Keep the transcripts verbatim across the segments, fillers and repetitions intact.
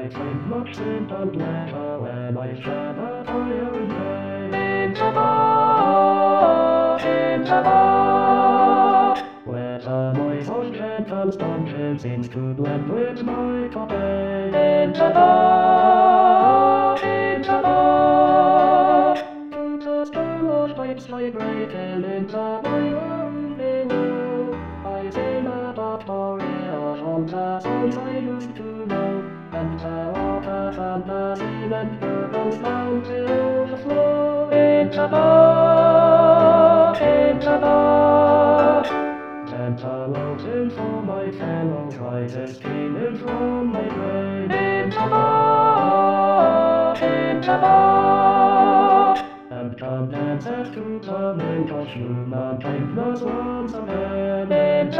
I find much in the letter when I shed a fiery day. Into the, into the, where the noise of gentle stomping seems to blend with my cafe. Into the, into the, to the starlight lights vibrating into my room below. I sing about Victoria from the songs I used to know, and how all the fantasy and purple down to the floor. Into the, into the, and the longing for my fellow rises steaming from my brain. Into the, into the, and come dances to the main mushroom and paintless once again. Into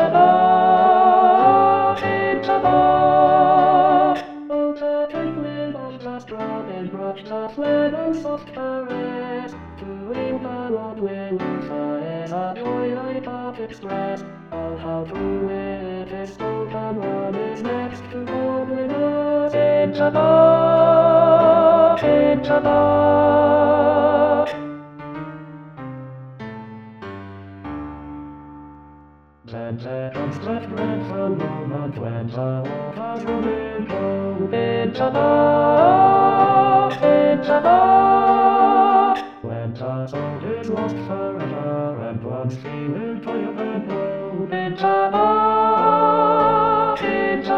the, into the, oh, the tinkling of the straw and brush the flame and soft caress. Doing the Lord will is a joy I can't express. Oh, how true it is, so can one is next to godliness. Into the, into the, then there comes that dreadful moment when the world has run into into the, into the, when the soul is lost forever and one's feeling tired and low. Into the, into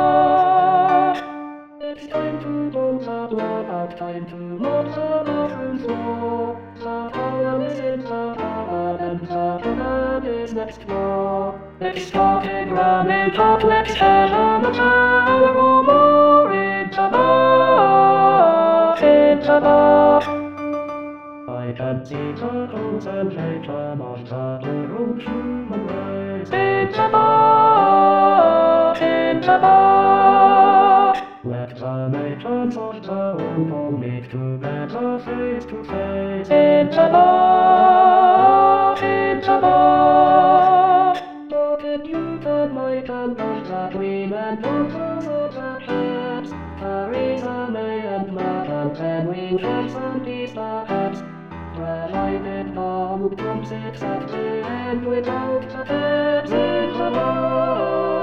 the, it's time to don't have love and time to not have a floor. The power is in the power and the command is next door. It's started running up, let's head on the tower or more. Into the, into the, I can see the concentration of the blue human race. Into the, into the, let the nations of the world meet together face to face. Into the, into the, but in you the might and love that we men don't forget our heads. Carry the May and love and then we chance and ease our heads. Where life it all comes, it's at the end without the heads. Into the